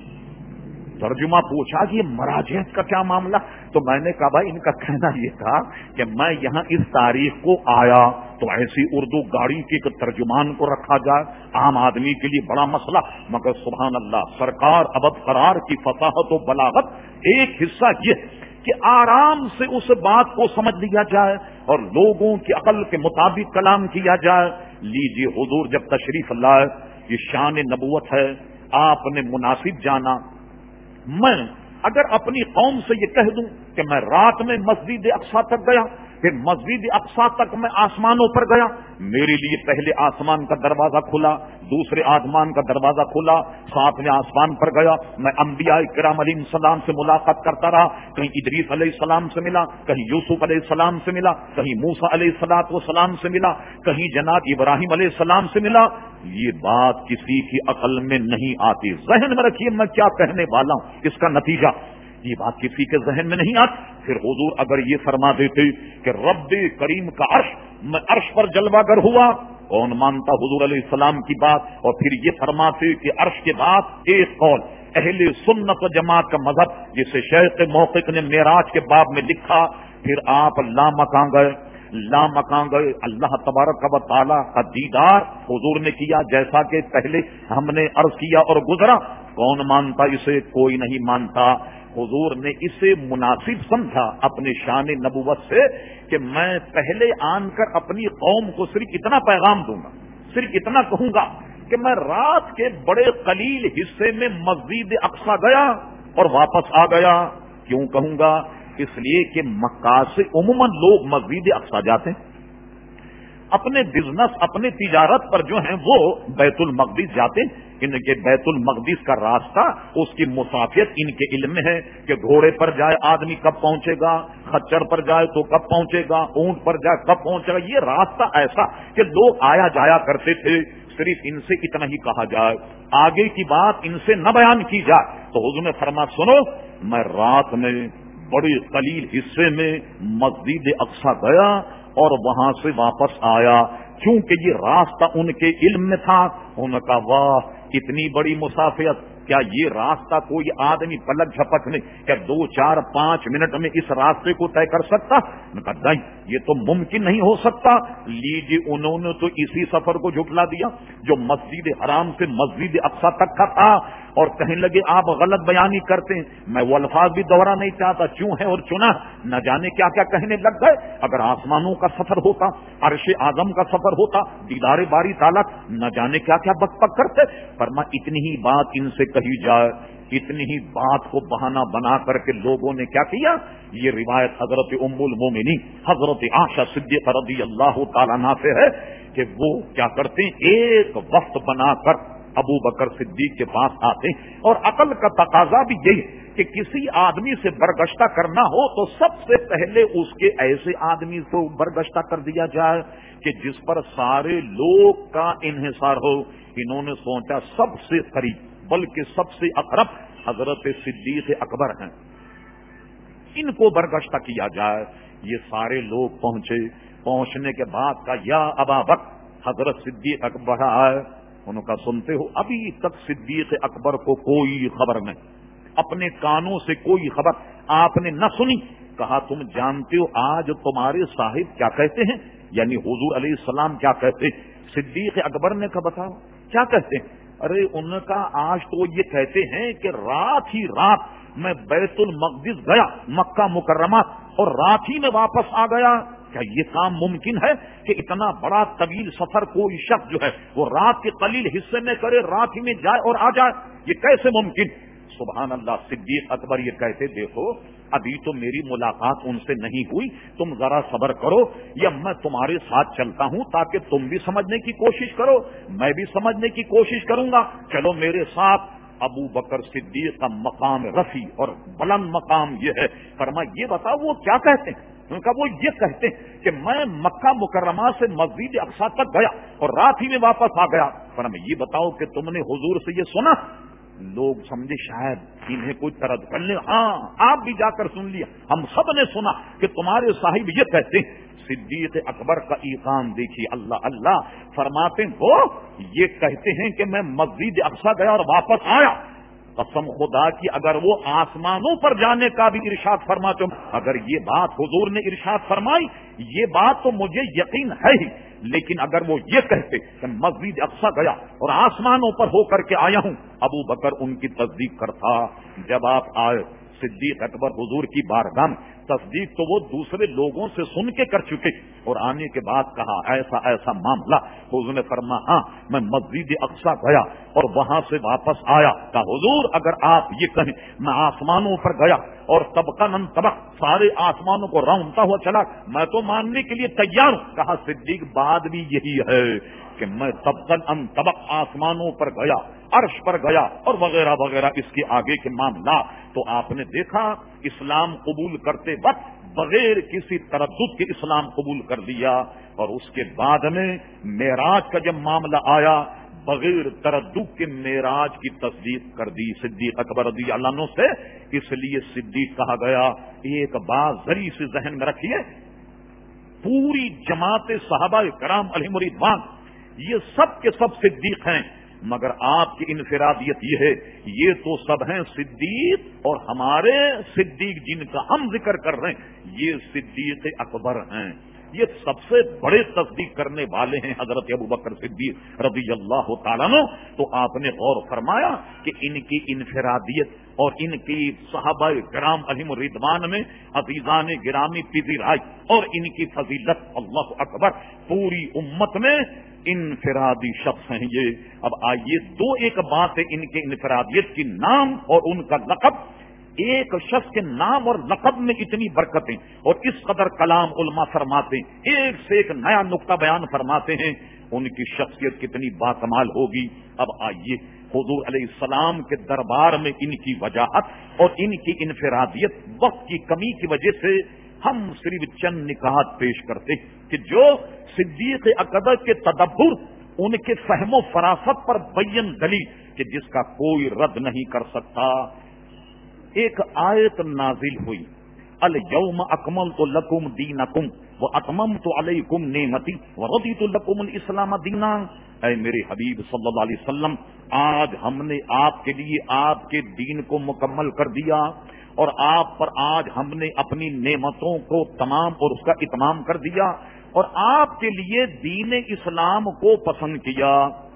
ترجمہ پوچھا کہ یہ مراجعت کا کیا معاملہ؟ تو میں نے کہا بھائی ان کا کہنا یہ تھا کہ میں یہاں اس تاریخ کو آیا تو ایسی اردو گاڑی کے ترجمان کو رکھا جائے عام آدمی کے لیے بڑا مسئلہ، مگر سبحان اللہ سرکار ابد قرار کی فصاحت و بلاغت ایک حصہ یہ کہ آرام سے اس بات کو سمجھ لیا جائے اور لوگوں کی عقل کے مطابق کلام کیا جائے۔ لیجیے حضور جب تشریف لائے، یہ شان نبوت ہے، آپ نے مناسب جانا۔ میں اگر اپنی قوم سے یہ کہہ دوں کہ میں رات میں مسجد اقصی تک گیا، پھر مسجد اقصی تک میں آسمانوں پر گیا، میرے لیے پہلے آسمان کا دروازہ کھلا، دوسرے آسمان کا دروازہ کھلا، ساتویں آسمان پر گیا، میں انبیاء کرام علیہ السلام سے ملاقات کرتا رہا، کہیں ادریس علیہ السلام سے ملا، کہیں یوسف علیہ السلام سے ملا، کہیں موسیٰ علیہ الصلوۃ والسلام سے ملا، کہیں جناب ابراہیم علیہ السلام سے ملا۔ یہ بات کسی کی عقل میں نہیں آتی۔ ذہن میں رکھیے میں کیا کہنے والا ہوں، اس کا نتیجہ یہ بات کسی کے ذہن میں نہیں آتی۔ پھر حضور اگر یہ فرما دیتے کہ رب کریم کا عرش، میں عرش پر جلوہ گر ہوا، کون مانتا حضور علیہ السلام کی بات؟ اور پھر یہ فرماتے کہ عرش کے بعد ایک قول اہل سنت و جماعت کا مذہب جسے شیخ موقف نے معراج کے باب میں لکھا۔ پھر آپ لامکاں گئے، لامکاں گئے، اللہ تبارک و تعالیٰ کا دیدار حضور نے کیا جیسا کہ پہلے ہم نے عرض کیا اور گزرا۔ کون مانتا اسے؟ کوئی نہیں مانتا۔ حضور نے اسے مناسب سمجھا اپنے شان نبوت سے کہ میں پہلے آن کر اپنی قوم کو صرف اتنا پیغام دوں گا، صرف اتنا کہوں گا کہ میں رات کے بڑے قلیل حصے میں مسجد اقصی گیا اور واپس آ گیا۔ کیوں کہوں گا؟ اس لیے کہ مکہ سے عموماً لوگ مسجد اقصی جاتے ہیں، اپنے بزنس اپنے تجارت پر جو ہیں وہ بیت المقدس جاتے ہیں۔ ان کے بیت المقدس کا راستہ، اس کی مسافت ان کے علم میں ہے کہ گھوڑے پر جائے آدمی کب پہنچے گا، خچر پر جائے تو کب پہنچے گا، اونٹ پر جائے کب پہنچے گا۔ یہ راستہ ایسا کہ لوگ آیا جایا کرتے تھے۔ صرف ان سے اتنا ہی کہا جائے، آگے کی بات ان سے نہ بیان کی جائے۔ تو حضور نے فرمایا سنو، میں رات میں بڑے قلیل حصے میں مسجد اقصی گیا اور وہاں سے واپس آیا، کیونکہ یہ راستہ ان کے علم میں تھا۔ انہوں نے کہا واہ اتنی بڑی مسافت، کیا یہ راستہ کوئی آدمی پلک جھپک لے کیا دو چار پانچ منٹ میں اس راستے کو طے کر سکتا؟ نہیں، یہ تو ممکن نہیں ہو سکتا۔ لیجیے انہوں نے تو اسی سفر کو جھٹلا دیا جو مسجد حرام سے مسجد اقصی تک کا تھا، اور کہنے لگے آپ غلط بیانی کرتے ہیں۔ میں وہ الفاظ بھی دوہرا نہیں چاہتا، چوں ہے اور چنا نہ جانے کیا کیا کہنے لگ گئے۔ اگر آسمانوں کا سفر ہوتا، عرش اعظم کا سفر ہوتا، دیدار باری تعالیٰ، نہ جانے کیا کیا بک بک کرتے۔ فرما اتنی ہی بات ان سے کہی جائے، اتنی ہی بات کو بہانہ بنا کر کے لوگوں نے کیا کیا، یہ روایت حضرت ام المومنین حضرت عائشہ صدیقہ رضی اللہ تعالیٰ عنہا سے ہے کہ وہ کیا کرتے ہیں، ایک وقت بنا کر ابو بکر صدیق کے پاس آتے، اور عقل کا تقاضا بھی یہی کہ کسی آدمی سے برگشتہ کرنا ہو تو سب سے پہلے اس کے ایسے آدمی کو برگشتہ کر دیا جائے کہ جس پر سارے لوگ کا انحصار ہو۔ انہوں نے سوچا سب سے قریب بلکہ سب سے اقرب حضرت صدیق اکبر ہیں، ان کو برگشتہ کیا جائے۔ یہ سارے لوگ پہنچے، پہنچنے کے بعد کا یا ابا بکر، حضرت صدیق اکبر آئے، انہوں کا سنتے ہو ابھی تک صدیق اکبر کو کوئی خبر نہیں، اپنے کانوں سے کوئی خبر آپ نے نہ سنی۔ کہا تم جانتے ہو آج تمہارے صاحب کیا کہتے ہیں، یعنی حضور علیہ السلام کیا کہتے ہیں؟ صدیق اکبر نے کہا بتاؤ کیا کہتے ہیں؟ ارے ان کا آج تو یہ کہتے ہیں کہ رات ہی رات میں بیت المقدس گیا مکہ مکرمہ اور رات ہی میں واپس آ گیا۔ کیا یہ کام ممکن ہے کہ اتنا بڑا طویل سفر کوئی شخص جو ہے وہ رات کے قلیل حصے میں کرے، رات ہی میں جائے اور آ جائے؟ یہ کیسے ممکن؟ سبحان اللہ۔ صدیق اکبر یہ کہتے دیکھو ابھی تو میری ملاقات ان سے نہیں ہوئی، تم ذرا صبر کرو، یا میں تمہارے ساتھ چلتا ہوں تاکہ تم بھی سمجھنے کی کوشش کرو، میں بھی سمجھنے کی کوشش کروں گا، چلو میرے ساتھ۔ ابو بکر صدیق کا مقام رفیع اور بلند مقام یہ ہے، فرمایا یہ بتاؤ وہ کیا کہتے ہیں؟ ان کا وہ یہ کہتے ہیں کہ میں مکہ مکرمہ سے مسجد اقصی تک گیا اور رات ہی میں واپس آ گیا۔ فرمایا یہ بتاؤ کہ تم نے حضور سے یہ سنا؟ لوگ سمجھے شاید انہیں کوئی ترد کر لے، ہاں آپ بھی جا کر سن لیا، ہم سب نے سنا کہ تمہارے صاحب یہ کہتے ہیں۔ صدیق اکبر کا ایقان دیکھیے، اللہ اللہ، فرماتے ہیں وہ یہ کہتے ہیں کہ میں مسجد اقصی گیا اور واپس آیا۔ قسم خدا کی اگر وہ آسمانوں پر جانے کا بھی ارشاد فرماتے ہوں، اگر یہ بات حضور نے ارشاد فرمائی یہ بات تو مجھے یقین ہے ہی، لیکن اگر وہ یہ کہتے کہ مسجد اقصی گیا اور آسمانوں پر ہو کر کے آیا ہوں، ابو بکر ان کی تصدیق کرتا۔ جب آپ آئے صدیق اکبر حضور کی بارگاہ میں، تصدیق تو وہ دوسرے لوگوں سے سن کے کر چکے، اور آنے کے بعد کہا ایسا ایسا معاملہ۔ حضور نے فرمایا ہاں میں مسجد اقصی گیا اور وہاں سے واپس آیا۔ کہا حضور اگر آپ یہ کہیں میں آسمانوں پر گیا اور طبقہ نن طبق سارے آسمانوں کو رونتا ہوا چلا، میں تو ماننے کے لیے تیار ہوں۔ کہا صدیق بات بھی یہی ہے کہ میں طبقہ ان طبق آسمانوں پر گیا، عرش پر گیا اور وغیرہ وغیرہ اس کے آگے کے معاملات۔ تو آپ نے دیکھا اسلام قبول کرتے وقت بغیر کسی تردد کے اسلام قبول کر دیا، اور اس کے بعد میں معراج کا جب معاملہ آیا بغیر تردد کے معراج کی تصدیق کر دی صدیق اکبر رضی اللہ عنہ سے۔ اس لیے صدیق کہا گیا۔ ایک بات ذری سے ذہن میں رکھیے، پوری جماعت صحابہ کرام علیہم رضوان یہ سب کے سب صدیق ہیں، مگر آپ کی انفرادیت یہ ہے یہ تو سب ہیں صدیق، اور ہمارے صدیق جن کا ہم ذکر کر رہے ہیں یہ صدیق اکبر ہیں، یہ سب سے بڑے تصدیق کرنے والے ہیں حضرت ابو بکر صدیق رضی اللہ تعالیٰ عنہ۔ تو آپ نے غور فرمایا کہ ان کی انفرادیت اور ان کی صحابہ کرام علیہم رضوان میں عزیزان گرامی پذیرائی اور ان کی فضیلت اللہ اکبر پوری امت میں انفرادی شخص ہیں یہ۔ اب آئیے دو ایک بات ہے ان کے انفرادیت کی، نام اور ان کا لقب۔ ایک شخص کے نام اور لقب میں اتنی برکتیں اور اس قدر کلام علماء فرماتے ہیں، ایک سے ایک نیا نقطہ بیان فرماتے ہیں، ان کی شخصیت کتنی باکمال ہوگی۔ اب آئیے حضور علیہ السلام کے دربار میں ان کی وجاہت اور ان کی انفرادیت وقت کی کمی کی وجہ سے ہم صرف چند نکات پیش کرتے کہ جو صدیق اکبر کے تدبر، ان کے فہم و فراست پر بین دلیل کہ جس کا کوئی رد نہیں کر سکتا۔ ایک آیت نازل ہوئی، الیوم اکملت لکم دینکم واتممت علیکم نعمتی ورضیت لکم الاسلام دینا۔ اے میرے حبیب صلی اللہ علیہ وسلم، آج ہم نے آپ کے لیے آپ کے دین کو مکمل کر دیا، اور آپ پر آج ہم نے اپنی نعمتوں کو تمام اور اس کا اتمام کر دیا، اور آپ کے لیے دین اسلام کو پسند کیا،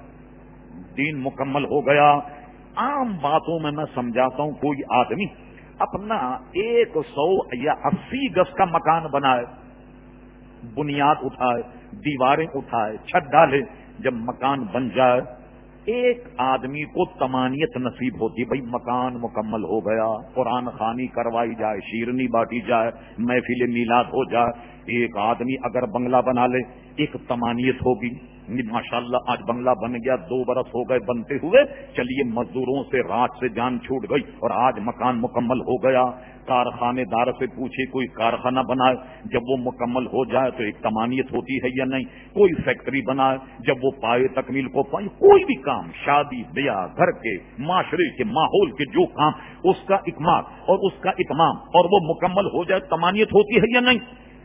دین مکمل ہو گیا۔ عام باتوں میں میں سمجھاتا ہوں، کوئی آدمی اپنا ایک سو یا اسی گز کا مکان بنائے، بنیاد اٹھائے، دیواریں اٹھائے، چھت ڈالے، جب مکان بن جائے ایک آدمی کو تمانیت نصیب ہوتی، بھئی مکان مکمل ہو گیا، قرآن خوانی کروائی جائے، شیرنی بانٹی جائے، محفل میلاد ہو جائے۔ ایک آدمی اگر بنگلہ بنا لے ایک تمانیت ہوگی، ماشاءاللہ آج بنگلہ بن گیا، دو برس ہو گئے بنتے ہوئے، چلیے مزدوروں سے رات سے جان چھوٹ گئی اور آج مکان مکمل ہو گیا۔ کارخانے دار سے پوچھے کوئی کارخانہ بنائے، جب وہ مکمل ہو جائے تو ایک تمانیت ہوتی ہے یا نہیں؟ کوئی فیکٹری بنائے، جب وہ پائے تکمیل کو پائے، کوئی بھی کام، شادی بیاہ، گھر کے، معاشرے کے، ماحول کے جو کام، اس کا اکمال اور اس کا اتمام اور وہ مکمل ہو جائے، تمانیت ہوتی ہے یا نہیں؟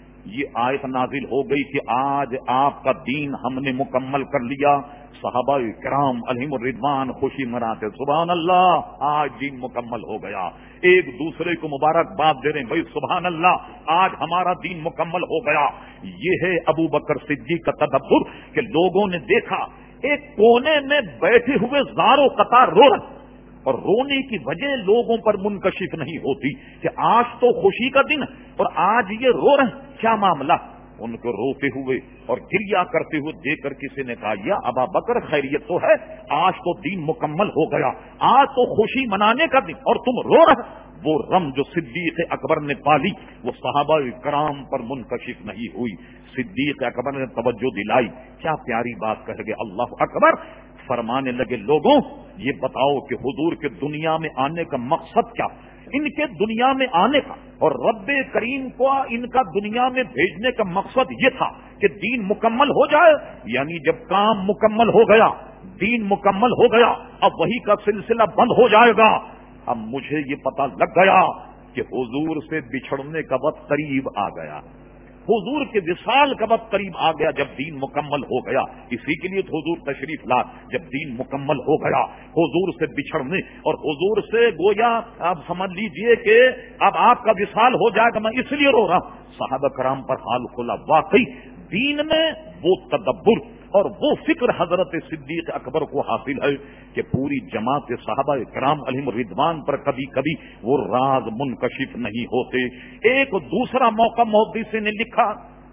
یہ آیت نازل ہو گئی کہ آج آپ کا دین ہم نے مکمل کر لیا۔ صحابہ کرام علیہم الرضوان خوشی مناتے، سبحان اللہ، آج دین مکمل ہو گیا، ایک دوسرے کو مبارکباد دے رہے ہیں، بھائی سبحان اللہ، آج ہمارا دین مکمل ہو گیا۔ یہ ہے ابو بکر صدیق کا تدبر کہ لوگوں نے دیکھا ایک کونے میں بیٹھے ہوئے زاروں قطار رو رہے، اور رونے کی وجہ لوگوں پر منکشف نہیں ہوتی کہ آج تو خوشی کا دن اور آج یہ رو رہے ہیں، کیا معاملہ؟ ان کو روتے ہوئے اور گریا کرتے ہوئے دیکھ کر کسی نے کہا، یا ابا بکر خیریت تو ہے، آج تو دین مکمل ہو گیا، آج تو خوشی منانے کا دن اور تم رو رہے۔ وہ رم جو صدیق اکبر نے پالی وہ صحابہ کرام پر منکشف نہیں ہوئی۔ صدیق اکبر نے توجہ دلائی، کیا پیاری بات کہہ گئے، اللہ اکبر، فرمانے لگے، لوگوں یہ بتاؤ کہ حضور کے دنیا میں آنے کا مقصد کیا؟ ان کے دنیا میں آنے کا اور رب کریم کو ان کا دنیا میں بھیجنے کا مقصد یہ تھا کہ دین مکمل ہو جائے، یعنی جب کام مکمل ہو گیا، دین مکمل ہو گیا، اب وہی کا سلسلہ بند ہو جائے گا۔ اب مجھے یہ پتا لگ گیا کہ حضور سے بچھڑنے کا وقت قریب آ گیا، حضور کے وصال کا وقت قریب آ گیا جب دین مکمل ہو گیا۔ اسی کے لیے تو حضور تشریف لا، جب دین مکمل ہو گیا حضور سے بچھڑنے اور حضور سے گویا آپ سمجھ لیجئے کہ اب آپ کا وصال ہو جائے گا، میں اس لیے رو رہا ہوں۔ صحابہ کرام پر حال کھلا، واقعی دین میں وہ تدبر اور وہ فکر حضرت صدیق اکبر کو حاصل ہے کہ پوری جماعت صحابہ کرام علیہم الرضوان پر کبھی کبھی وہ راز منکشف نہیں ہوتے۔ ایک دوسرا موقع محدث نے لکھا،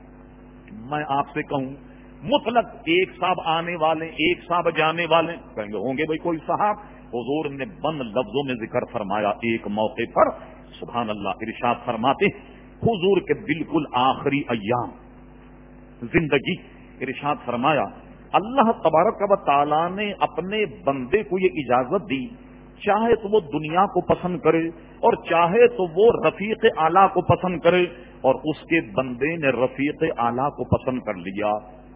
میں آپ سے کہوں مطلق ایک صاحب آنے والے ایک صاحب جانے والے، کہیں گے ہوں گے بھائی کوئی صاحب، حضور نے بند لفظوں میں ذکر فرمایا ایک موقع پر، سبحان اللہ، ارشاد فرماتے حضور کے بالکل آخری ایام زندگی، ارشاد فرمایا اللہ تبارک و تعالی نے اپنے بندے کو یہ اجازت دی، چاہے تو وہ دنیا کو پسند کرے اور چاہے تو وہ رفیق اعلیٰ کو پسند کرے، اور اس کے بندے نے رفیق اعلیٰ کو پسند کر لیا۔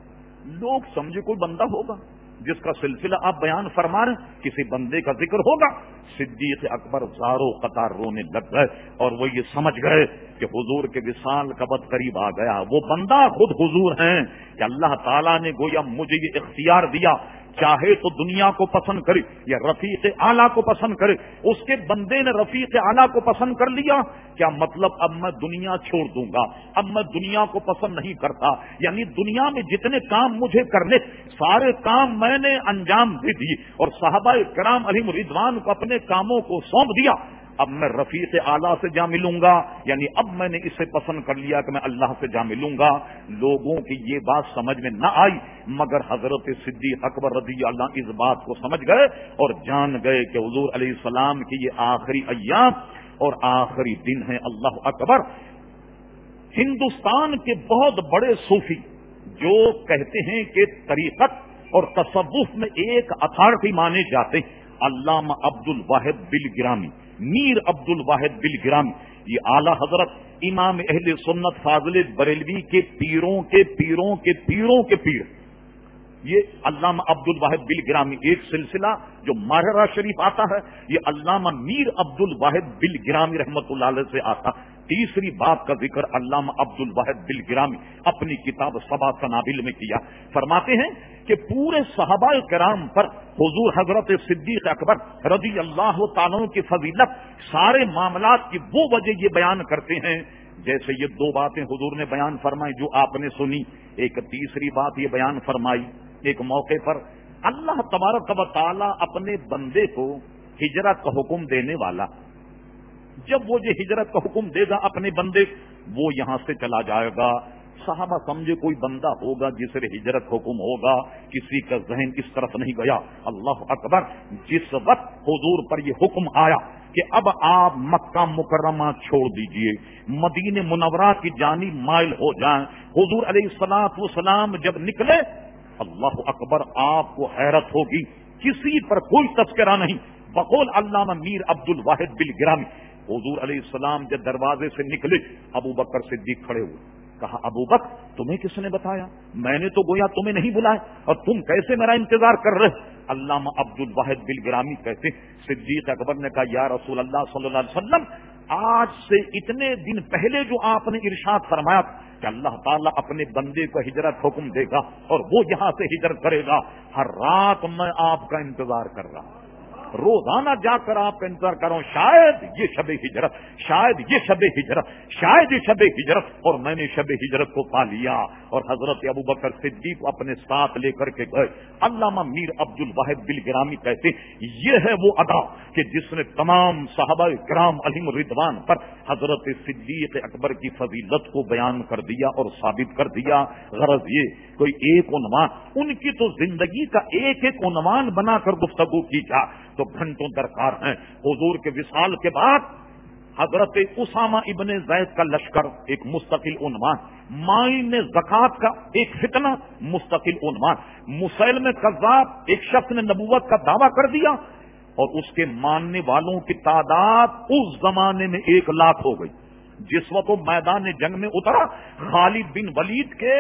لوگ سمجھے کوئی بندہ ہوگا جس کا سلسلہ آپ بیان فرما رہے ہیں، کسی بندے کا ذکر ہوگا۔ صدیق اکبر زاروں قطار رونے لگ گئے اور وہ یہ سمجھ گئے کہ حضور کے وصال کا وقت قریب آ گیا۔ وہ بندہ خود حضور ہیں کہ اللہ تعالیٰ نے گویا مجھے یہ اختیار دیا، چاہے تو دنیا کو پسند کرے یا رفیق اعلیٰ کو پسند کرے۔ اس کے بندے نے رفیق اعلیٰ کو پسند کر لیا، کیا مطلب اب میں دنیا چھوڑ دوں گا، اب میں دنیا کو پسند نہیں کرتا، یعنی دنیا میں جتنے کام مجھے کرنے سارے کام میں نے انجام دے دیے اور صحابہ کرام علیہم الرضوان کو اپنے کاموں کو سونپ دیا، اب میں رفیق اعلیٰ سے جا ملوں گا، یعنی اب میں نے اسے پسند کر لیا کہ میں اللہ سے جا ملوں گا۔ لوگوں کی یہ بات سمجھ میں نہ آئی، مگر حضرت صدیق اکبر رضی اللہ اس بات کو سمجھ گئے اور جان گئے کہ حضور علیہ السلام کی یہ آخری ایام اور آخری دن ہے۔ اللہ اکبر۔ ہندوستان کے بہت بڑے صوفی جو کہتے ہیں کہ طریقت اور تصوف میں ایک اتھارٹی مانے جاتے ہیں، علامہ عبد الواحد بلگرامی، میر عبد الواحد بلگرامی، یہ اعلی حضرت امام اہل سنت فاضل بریلوی کے پیروں کے پیروں کے پیروں کے پیر، یہ علامہ عبد الواحد بلگرامی، ایک سلسلہ جو ماہرہ شریف آتا ہے یہ علامہ میر عبد الواحد بلگرامی رحمت اللہ علیہ سے آتا، تیسری بات کا ذکر علامہ عبد الواحد بالگرامی اپنی کتاب سبع سنابل میں کیا. فرماتے ہیں کہ پورے صحابہ کرام پر حضور حضرت صدیق اکبر رضی اللہ تعالیٰ کی فضیلت سارے معاملات کی وہ وجہ یہ بیان کرتے ہیں. جیسے یہ دو باتیں حضور نے بیان فرمائی جو آپ نے سنی، ایک تیسری بات یہ بیان فرمائی ایک موقع پر اللہ تبارک و تعالیٰ اپنے بندے کو ہجرت کا حکم دینے والا، جب وہ یہ ہجرت کا حکم دے گا اپنے بندے، وہ یہاں سے چلا جائے گا. صحابہ سمجھے کوئی بندہ ہوگا جس سے ہجرت حکم ہوگا، کسی کا ذہن اس طرف نہیں گیا. اللہ اکبر، جس وقت حضور پر یہ حکم آیا کہ اب آپ مکہ مکرمہ چھوڑ دیجئے، مدینہ منورہ کی جانب مائل ہو جائیں، حضور علیہ الصلوۃ والسلام جب نکلے، اللہ اکبر، آپ کو حیرت ہوگی، کسی پر کوئی تذکرہ نہیں. بقول علامہ میر عبد الواحد بالگرامی، حضور علیہ السلام جب دروازے سے نکلے، ابو بکر صدیق کھڑے ہوئے. کہا ابو بکر تمہیں کس نے بتایا؟ میں نے تو گویا تمہیں نہیں بلایا، اور تم کیسے میرا انتظار کر رہے؟ علامہ عبد الواحد بالگرامی کہتے صدیق اکبر نے کہا یا رسول اللہ صلی اللہ علیہ وسلم، آج سے اتنے دن پہلے جو آپ نے ارشاد فرمایا کہ اللہ تعالیٰ اپنے بندے کو ہجرت حکم دے گا اور وہ یہاں سے ہجرت کرے گا، ہر رات میں آپ کا انتظار کر رہا ہوں، روزانہ جا کر آپ کا انتظار کروں، شاید یہ شب ہجرت، شاید یہ شب ہجرت، شاید یہ شب ہجرت، اور میں نے شب ہجرت کو پا لیا. اور حضرت ابو بکر صدیق کو اپنے ساتھ لے کر کے گئے. علامہ میر عبد الواحد بالگرامی کہتے یہ ہے وہ ادا کہ جس نے تمام صحابہ کرام علیہم رضوان پر حضرت صدیق اکبر کی فضیلت کو بیان کر دیا اور ثابت کر دیا. غرض یہ کوئی ایک عنوان، ان کی تو زندگی کا ایک ایک عنوان بنا کر گفتگو کی جائے تو گھنٹوں درکار ہیں. حضور کے وصال کے بعد حضرت اسامہ ابن زید کا لشکر ایک مستقل عنوان، مائن زکات کا ایک فتنہ مستقل عنوان، مسیلمہ کذاب ایک شخص نے نبوت کا دعویٰ کر دیا اور اس کے ماننے والوں کی تعداد اس زمانے میں ایک لاکھ ہو گئی. جس وقت وہ میدان جنگ میں اترا، خالد بن ولید کے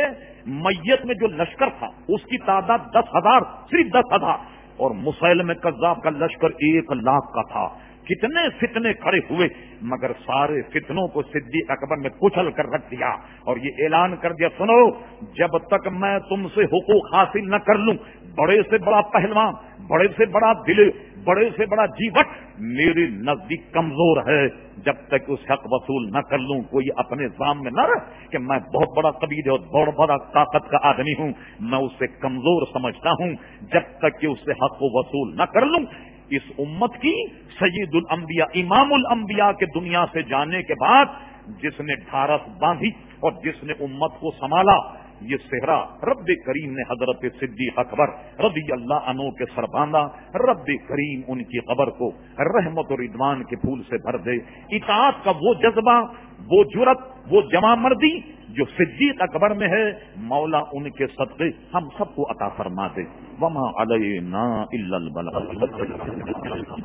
میت میں جو لشکر تھا اس کی تعداد دس ہزار صرف دس ہزار اور مسیلمہ کذاب کا لشکر ایک لاکھ کا تھا. کتنے فتنے کھڑے ہوئے، مگر سارے فتنوں کو صدیق اکبر نے کچل کر رکھ دیا اور یہ اعلان کر دیا سنو، جب تک میں تم سے حقوق حاصل نہ کر لوں، بڑے سے بڑا پہلوان، بڑے سے بڑا دل، بڑے سے بڑا جیوٹ میرے نزدیک کمزور ہے، جب تک اس حق وصول نہ کر لوں. کوئی اپنے ذام میں نہ رہے کہ میں بہت بڑا قبیلے اور بہت بڑا طاقت کا آدمی ہوں، میں اسے کمزور سمجھتا ہوں. جب تک کہ اس سے حق و وصول نہ کر لوں، اس امت کی سید الانبیاء امام الانبیاء کے دنیا سے جانے کے بعد جس نے ڈھارس باندھی اور جس نے امت کو سنبھالا، یہ صحرا رب کریم نے حضرت صدیق اکبر رضی اللہ عنہ کے سر باندھا. رب کریم ان کی قبر کو رحمت و رضوان کے پھول سے بھر دے. اطاعت کا وہ جذبہ، وہ جرت، وہ جمع مردی جو صدیق اکبر میں ہے، مولا ان کے صدقے ہم سب کو عطا فرما دے. وما علینا الا البلاغ.